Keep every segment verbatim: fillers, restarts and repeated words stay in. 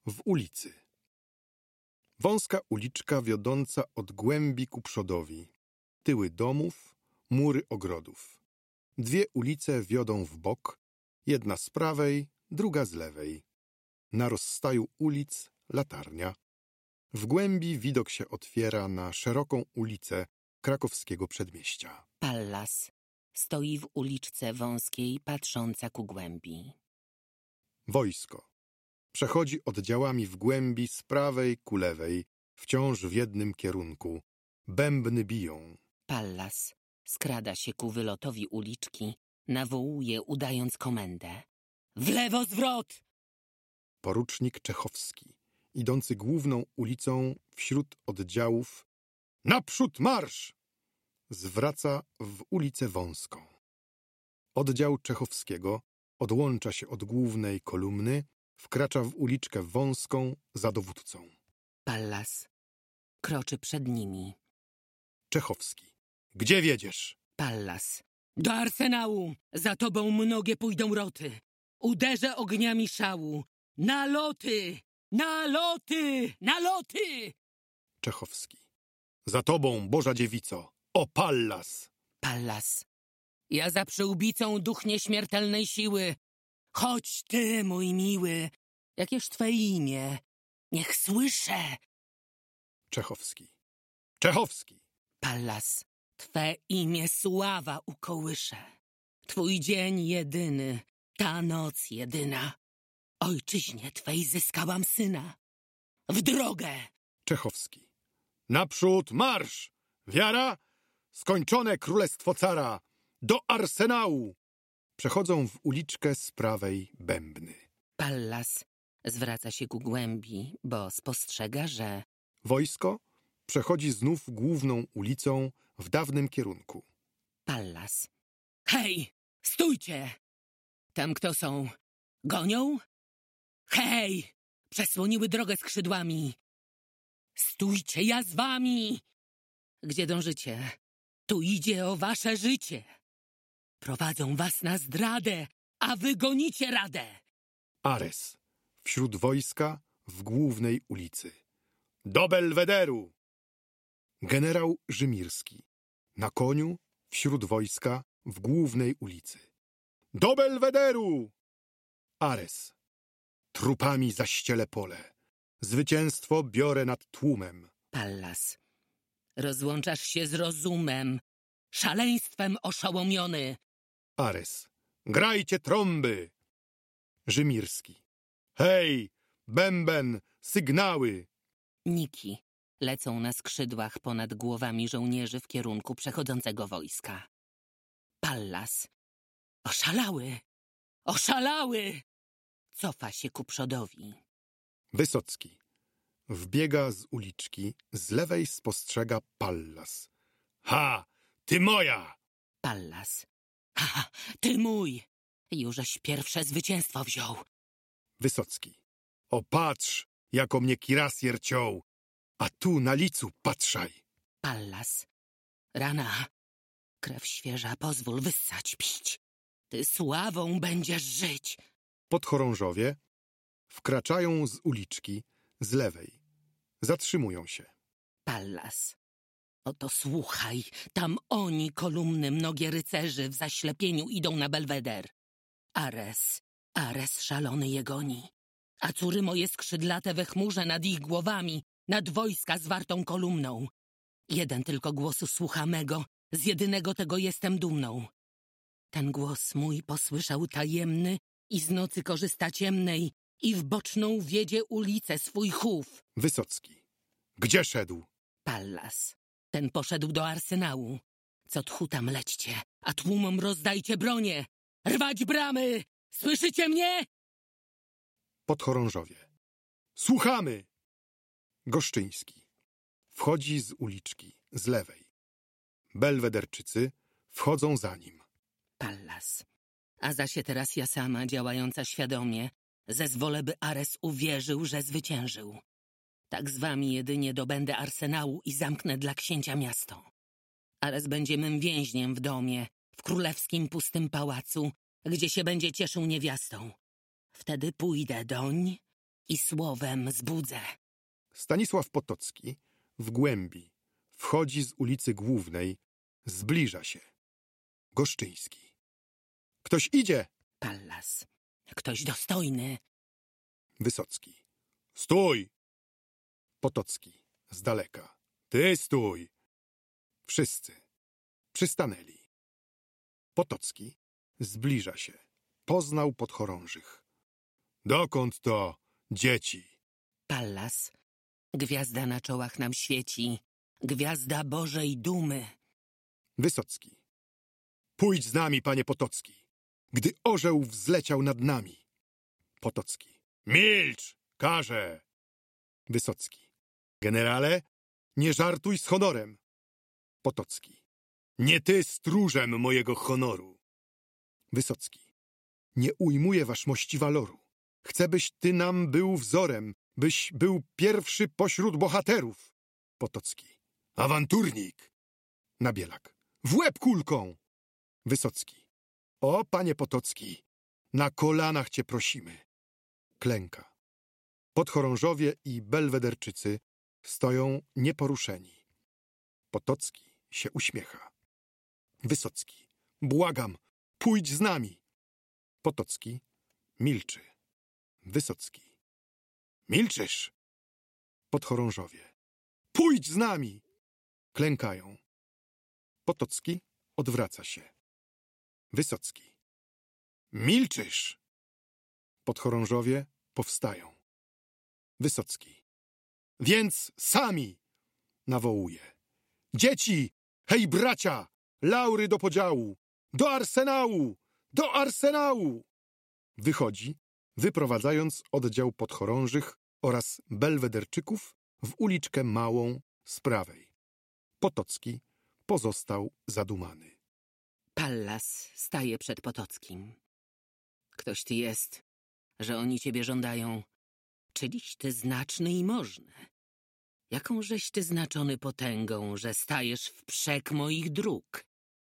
w ulicy. Wąska uliczka wiodąca od głębi ku przodowi. Tyły domów, mury ogrodów. Dwie ulice wiodą w bok, jedna z prawej, druga z lewej. Na rozstaju ulic latarnia. W głębi widok się otwiera na szeroką ulicę krakowskiego przedmieścia. Pallas stoi w uliczce wąskiej, patrząca ku głębi. Wojsko. Przechodzi oddziałami w głębi z prawej ku lewej, wciąż w jednym kierunku. Bębny biją. Pallas skrada się ku wylotowi uliczki, nawołuje, udając komendę. W lewo zwrot! Porucznik Czechowski, idący główną ulicą wśród oddziałów. Naprzód marsz! Zwraca w ulicę wąską. Oddział Czechowskiego odłącza się od głównej kolumny, wkracza w uliczkę wąską za dowódcą. Pallas kroczy przed nimi. Czechowski. Gdzie wiedziesz? Pallas. Do arsenału! Za tobą mnogie pójdą roty. Uderzę ogniami szału. Na loty! Na loty! Na loty! Czechowski. Za tobą, Boża dziewico! O Pallas! Pallas. Ja za przyłbicą duch nieśmiertelnej siły. Chodź ty, mój miły. Jakież twe imię? Niech słyszę. Czechowski. Czechowski! Pallas. Twe imię sława ukołysze. Twój dzień jedyny, ta noc jedyna. Ojczyźnie twej zyskałam syna. W drogę! Czechowski. Naprzód marsz! Wiara? Skończone królestwo cara! Do arsenału! Przechodzą w uliczkę z prawej bębny. Pallas zwraca się ku głębi, bo spostrzega, że... Wojsko przechodzi znów główną ulicą w dawnym kierunku. Pallas. Hej! Stójcie! Tam kto są? Gonią? Hej! Przesłoniły drogę skrzydłami. Stójcie, ja z wami! Gdzie dążycie? Tu idzie o wasze życie. Prowadzą was na zdradę, a wy gonicie radę. Ares. Wśród wojska w głównej ulicy. Do Belwederu! Generał Rzymirski. Na koniu wśród wojska w głównej ulicy. Do Belwederu! Ares. Trupami zaścielę pole. Zwycięstwo biorę nad tłumem. Pallas. Rozłączasz się z rozumem, szaleństwem oszołomiony. Ares. Grajcie trąby! Rzymirski. Hej, bęben, sygnały! Niki lecą na skrzydłach ponad głowami żołnierzy w kierunku przechodzącego wojska. Pallas. Oszalały! Oszalały! Cofa się ku przodowi. Wysocki. Wbiega z uliczki, z lewej spostrzega Pallas. Ha! Ty moja! Pallas. Ha! Ty mój! Jużeś pierwsze zwycięstwo wziął. Wysocki. O patrz, jako mnie kirasjer ciął, a tu na licu patrzaj. Pallas. Rana. Krew świeża, pozwól wyssać, pić. Ty sławą będziesz żyć. Podchorążowie wkraczają z uliczki z lewej. Zatrzymują się. Pallas. Oto słuchaj, tam oni, kolumny mnogie rycerzy w zaślepieniu idą na Belweder. Ares, Ares szalony je goni. A córy moje skrzydlate we chmurze nad ich głowami, nad wojska zwartą kolumną. Jeden tylko głosu słucha mego, z jedynego tego jestem dumną. Ten głos mój posłyszał tajemny i z nocy korzysta ciemnej i w boczną wiedzie ulicę swój chów. Wysocki. Gdzie szedł? Pallas. Ten poszedł do arsenału. Co tchu tam lećcie, a tłumom rozdajcie bronię. Rwać bramy! Słyszycie mnie? Podchorążowie. Słuchamy! Goszczyński. Wchodzi z uliczki, z lewej. Belwederczycy wchodzą za nim. Pallas. A zasie teraz ja sama, działająca świadomie, zezwolę, by Ares uwierzył, że zwyciężył. Tak z wami jedynie dobędę arsenału i zamknę dla księcia miasto. Ares będzie mym więźniem w domie, w królewskim pustym pałacu, gdzie się będzie cieszył niewiastą. Wtedy pójdę doń i słowem zbudzę. Stanisław Potocki w głębi wchodzi z ulicy Głównej, zbliża się. Goszczyński. Ktoś idzie! Pallas. Ktoś dostojny. Wysocki. Stój! Potocki z daleka. Ty stój! Wszyscy przystanęli. Potocki zbliża się. Poznał podchorążych. Dokąd to, dzieci? Pallas. Gwiazda na czołach nam świeci. Gwiazda Bożej dumy. Wysocki. Pójdź z nami, panie Potocki, gdy orzeł wzleciał nad nami. Potocki. Milcz, każę. Wysocki. Generale, nie żartuj z honorem. Potocki. Nie ty stróżem mojego honoru. Wysocki. Nie ujmuję waszmości waloru. Chcę, byś ty nam był wzorem, byś był pierwszy pośród bohaterów. Potocki. Awanturnik. Nabielak. W łeb kulką. Wysocki. O, panie Potocki, na kolanach cię prosimy. Klęka. Podchorążowie i belwederczycy stoją nieporuszeni. Potocki się uśmiecha. Wysocki. Błagam, pójdź z nami. Potocki milczy. Wysocki. Milczysz. Podchorążowie. Pójdź z nami. Klękają. Potocki odwraca się. Wysocki. Milczysz. Podchorążowie powstają. Wysocki. Więc sami, nawołuje. Dzieci, hej bracia, laury do podziału, do arsenału, do arsenału. Wychodzi, wyprowadzając oddział podchorążych oraz belwederczyków w uliczkę małą z prawej. Potocki pozostał zadumany. Pallas staje przed Potockim. Ktoś ty jest, że oni ciebie żądają. Czyliś ty znaczny i możny. Jakążeś ty znaczony potęgą, że stajesz w przek moich dróg?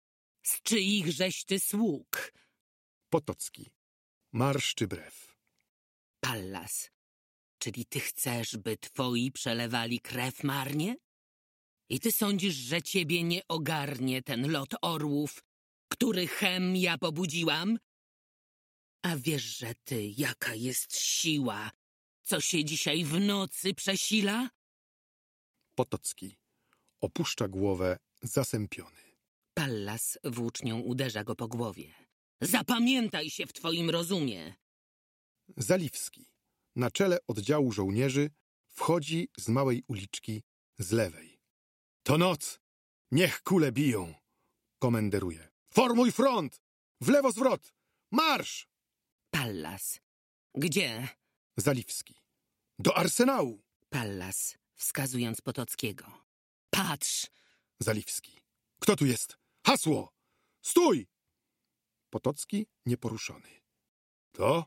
Z czyich żeś ty sług? Potocki marszczy brew. Pallas, czyli ty chcesz, by twoi przelewali krew marnie? I ty sądzisz, że ciebie nie ogarnie ten lot orłów, który chem ja pobudziłam? A wiesz, że ty, jaka jest siła, co się dzisiaj w nocy przesila? Potocki opuszcza głowę zasępiony. Pallas włócznią uderza go po głowie. Zapamiętaj się w twoim rozumie! Zaliwski na czele oddziału żołnierzy wchodzi z małej uliczki z lewej. To noc! Niech kule biją! Komenderuje. Formuj front! W lewo zwrot! Marsz! Pallas. Gdzie? Zaliwski. Do arsenału! Pallas, wskazując Potockiego. Patrz! Zaliwski. Kto tu jest? Hasło! Stój! Potocki nieporuszony. To?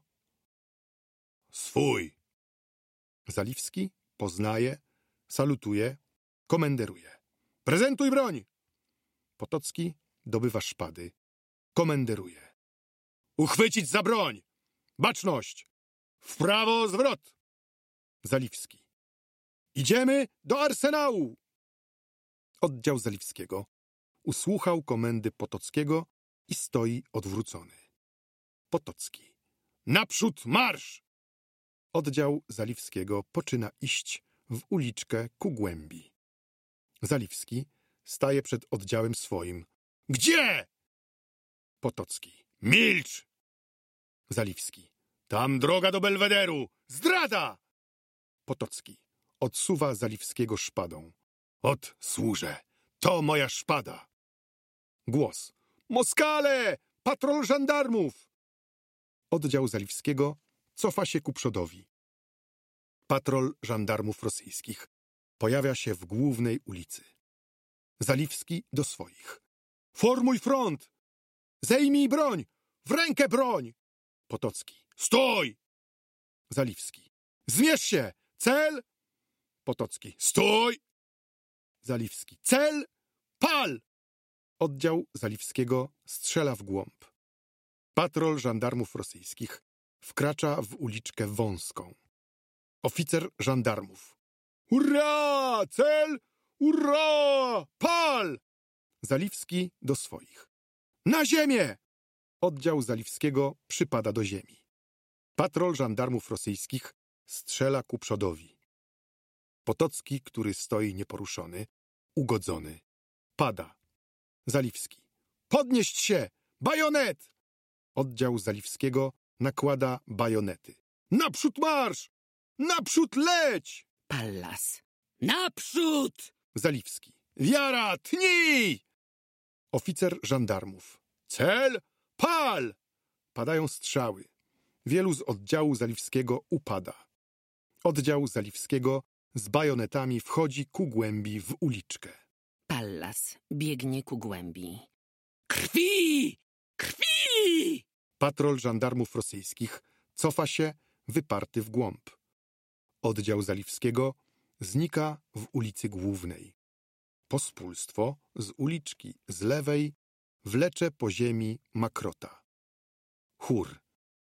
Swój. Zaliwski poznaje, salutuje, komenderuje. Prezentuj broń! Potocki dobywa szpady, komenderuje. Uchwycić za broń! Baczność! W prawo zwrot! Zaliwski. Idziemy do arsenału! Oddział Zaliwskiego usłuchał komendy Potockiego i stoi odwrócony. Potocki. Naprzód marsz! Oddział Zaliwskiego poczyna iść w uliczkę ku głębi. Zaliwski staje przed oddziałem swoim. Gdzie? Potocki. Milcz! Zaliwski. Tam droga do Belwederu! Zdrada! Potocki odsuwa Zaliwskiego szpadą. Ot, służę. To moja szpada. Głos. Moskale! Patrol żandarmów! Oddział Zaliwskiego cofa się ku przodowi. Patrol żandarmów rosyjskich pojawia się w głównej ulicy. Zaliwski do swoich. Formuj front! Zejmij broń! W rękę broń! Potocki. Stój! Zaliwski. Zmierz się! Cel! Potocki. Stój! Zaliwski. Cel! Pal! Oddział Zaliwskiego strzela w głąb. Patrol żandarmów rosyjskich wkracza w uliczkę wąską. Oficer żandarmów. Hurra! Cel! Hurra! Pal! Zaliwski do swoich. Na ziemię! Oddział Zaliwskiego przypada do ziemi. Patrol żandarmów rosyjskich strzela ku przodowi. Potocki, który stoi nieporuszony, ugodzony, pada. Zaliwski. Podnieść się! Bajonet! Oddział Zaliwskiego nakłada bajonety. Naprzód marsz! Naprzód leć! Pallas. Naprzód! Zaliwski. Wiara, tnij! Oficer żandarmów. Cel! Pal! Padają strzały. Wielu z oddziału Zaliwskiego upada. Oddział Zaliwskiego z bajonetami wchodzi ku głębi w uliczkę. Pallas biegnie ku głębi. Krwi! Krwi! Patrol żandarmów rosyjskich cofa się, wyparty w głąb. Oddział Zaliwskiego znika w ulicy Głównej. Pospólstwo z uliczki z lewej wlecze po ziemi Makrota. Chór.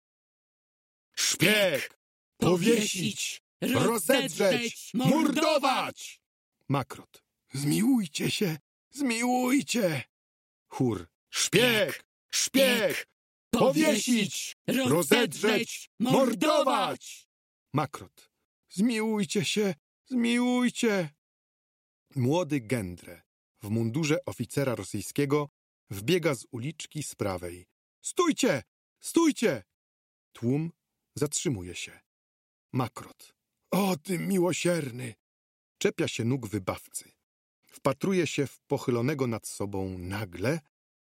Szpieg! Powiesić! Rozedrzeć! Mordować! Makrot. Zmiłujcie się! Zmiłujcie! Chór. Szpieg! Szpieg! Powiesić! Rozedrzeć! Mordować! Makrot. Zmiłujcie się! Zmiłujcie! Młody Gendre w mundurze oficera rosyjskiego wbiega z uliczki z prawej. Stójcie! Stójcie! Tłum zatrzymuje się. Makrot. O, ty miłosierny! Czepia się nóg wybawcy. Wpatruje się w pochylonego nad sobą nagle.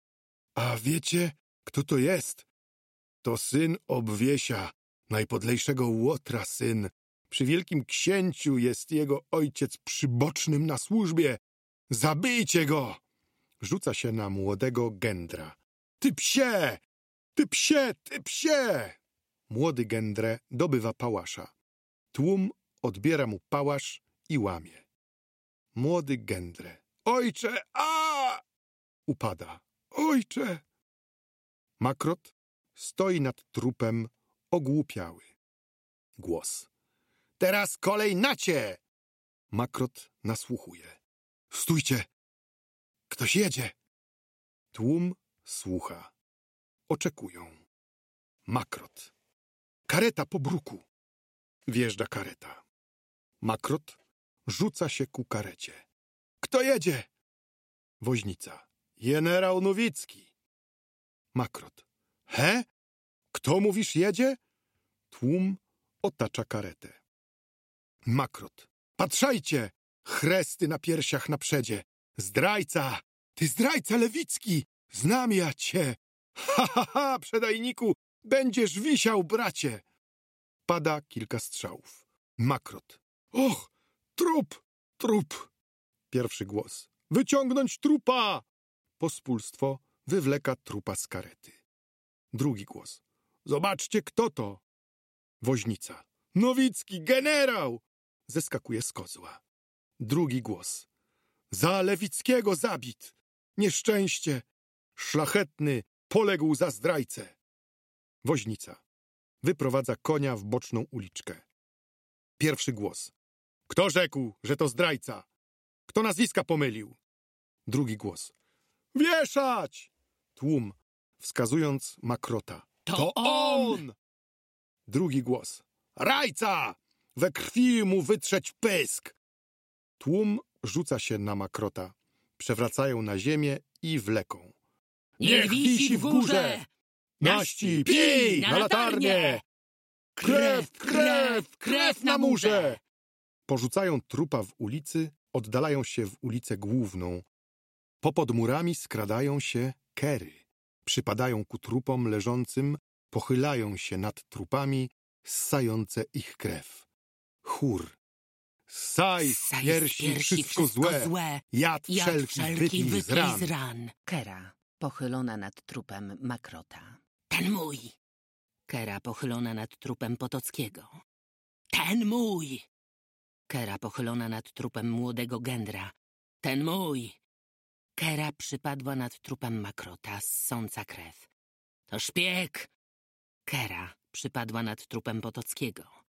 A wiecie, kto to jest? To syn Obwiesia, najpodlejszego Łotra syn. Przy wielkim księciu jest jego ojciec przybocznym na służbie. Zabijcie go! Rzuca się na młodego Gendra. Ty psie! Ty psie! Ty psie! Młody Gendre dobywa pałasza. Tłum odbiera mu pałasz i łamie. Młody Gendre. Ojcze! A! Upada. Ojcze! Makrot stoi nad trupem ogłupiały. Głos. Teraz kolej na cię! Makrot nasłuchuje. Stójcie! Ktoś jedzie! Tłum słucha. Oczekują. Makrot. Kareta po bruku. Wjeżdża kareta. Makrot rzuca się ku karecie. Kto jedzie? Woźnica. Generał Nowicki. Makrot. He? Kto, mówisz, jedzie? Tłum otacza karetę. Makrot. Patrzajcie! Chresty na piersiach na przedzie. Zdrajca! Ty zdrajca Lewicki! Znam ja cię! Ha, ha, ha! Przedajniku! Będziesz wisiał, bracie! Pada kilka strzałów. Makrot. Och! Trup! Trup! Pierwszy głos. Wyciągnąć trupa! Pospólstwo wywleka trupa z karety. Drugi głos. Zobaczcie, kto to! Woźnica. Nowicki, generał! Zeskakuje z kozła. Drugi głos. Za Lewickiego zabit! Nieszczęście! Szlachetny poległ za zdrajcę! Woźnica. Wyprowadza konia w boczną uliczkę. Pierwszy głos. Kto rzekł, że to zdrajca? Kto nazwiska pomylił? Drugi głos. Wieszać! Tłum, wskazując Makrota. To, to on! on! Drugi głos. Rajca! We krwi mu wytrzeć pysk! Tłum rzuca się na Makrota. Przewracają na ziemię i wleką. Niech wisi w górze! Naści, pij! Na latarnię! Krew, krew, krew na murze! Porzucają trupa w ulicy, oddalają się w ulicę główną. Popod murami skradają się kery. Przypadają ku trupom leżącym, pochylają się nad trupami, ssające ich krew. Chór. Ssaj z piersi wszystko złe, złe. jad Jad wszelki wszelki wypij wypij z ran. z ran. Kera, pochylona nad trupem Makrota. Ten mój! Kera pochylona nad trupem Potockiego. Ten mój! Kera pochylona nad trupem młodego Gendra. Ten mój! Kera przypadła nad trupem Makrota, ssąca krew. To szpieg! Kera przypadła nad trupem Potockiego.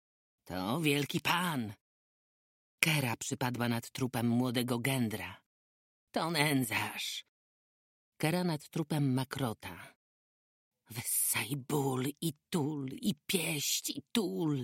To wielki pan. Kera przypadła nad trupem młodego Gendra. To nędzarz. Kera nad trupem Makrota. Wyssaj ból i tul, i pieść, i tul.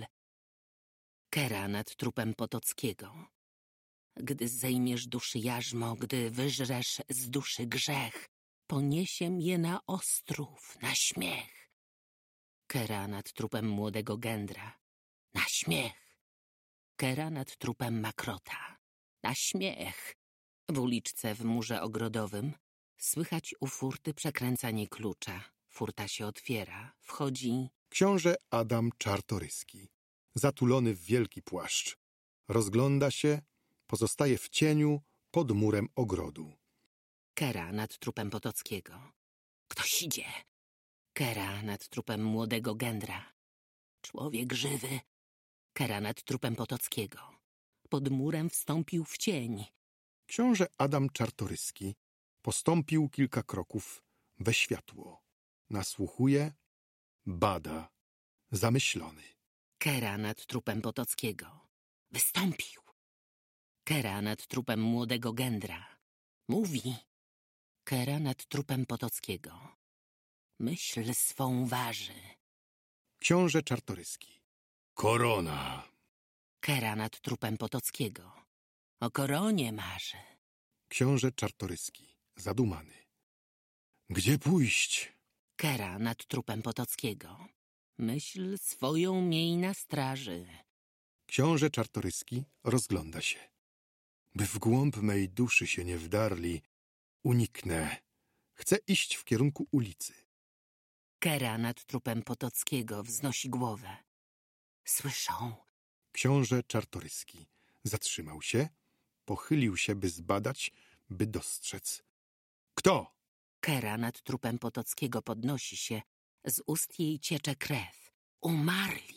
Kera nad trupem Potockiego. Gdy zejmiesz duszy jarzmo, gdy wyżresz z duszy grzech, poniesiem je na ostrów, na śmiech. Kera nad trupem młodego Gendra. Na śmiech. Kera nad trupem Makrota. Na śmiech. W uliczce w murze ogrodowym słychać u furty przekręcanie klucza. Furta się otwiera. Wchodzi książę Adam Czartoryski, zatulony w wielki płaszcz. Rozgląda się, pozostaje w cieniu pod murem ogrodu. Kera nad trupem Potockiego. Ktoś idzie. Kera nad trupem młodego Gendra. Człowiek żywy. Kera nad trupem Potockiego. Pod murem wstąpił w cień. Książę Adam Czartoryski postąpił kilka kroków we światło. Nasłuchuje, bada, zamyślony. Kera nad trupem Potockiego. Wystąpił. Kera nad trupem młodego Gendra. Mówi. Kera nad trupem Potockiego. Myśl swą waży. Książę Czartoryski. Korona. Kera nad trupem Potockiego. O koronie marzy. Książę Czartoryski, zadumany. Gdzie pójść? Kera nad trupem Potockiego. Myśl swoją miej na straży. Książę Czartoryski rozgląda się. By w głąb mej duszy się nie wdarli, uniknę. Chcę iść w kierunku ulicy. Kera nad trupem Potockiego wznosi głowę. Słyszą. Książę Czartoryski zatrzymał się, pochylił się, by zbadać, by dostrzec. Kto? Kera nad trupem Potockiego podnosi się. Z ust jej ciecze krew. Umarli.